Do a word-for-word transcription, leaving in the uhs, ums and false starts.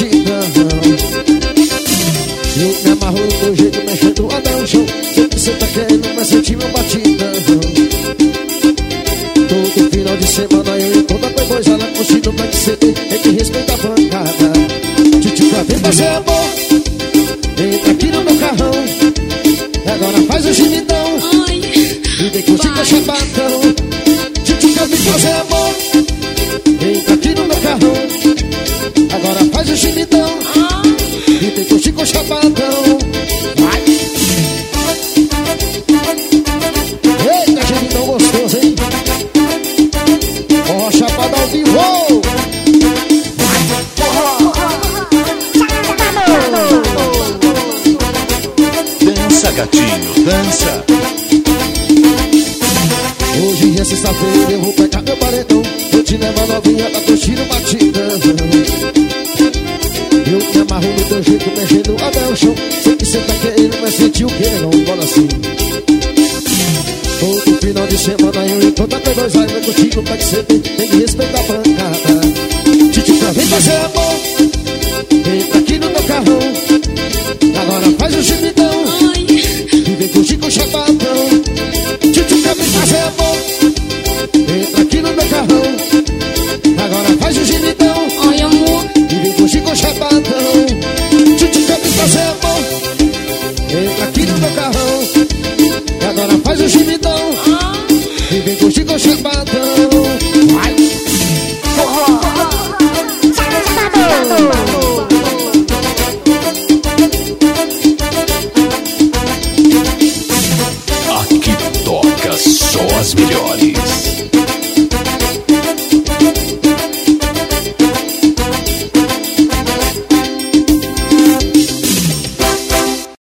batidão. Eu me amarro no teu jeito, mexendo até o chão. Sei que cê tá querendo, mas senti meu batidão. Todo final de semana eu encontro a Playboys lá curtindo Black C D. Tem que respeitar a bancada. Titi, pra ver você é bom. Entra aqui no meu carrão. Agora faz o gemidão. E vem curtir com a chapadão. Titi, pra ver você é bom. Entra aqui no meu carrão. Agora faz o gemidão. E vem curtir com a chapadão. Vai. Eita, gemidão gostoso, hein? Ó, chapada ao vivo. Dança, gatinho, dança. Hoje é sexta-feira, eu vou pegar meu paredão. Vou te levar novinha pra curtir o batidão. Eu me amarro no teu jeito, mexendo até o chão. Sei que cê tá querendo, mas sentiu que não bola assim. Todo final de semana eu encontro a Playboys lá. Eu curtindo pra que cê tem, tem que respeitar a bancada. Titi, pra ver você é bom.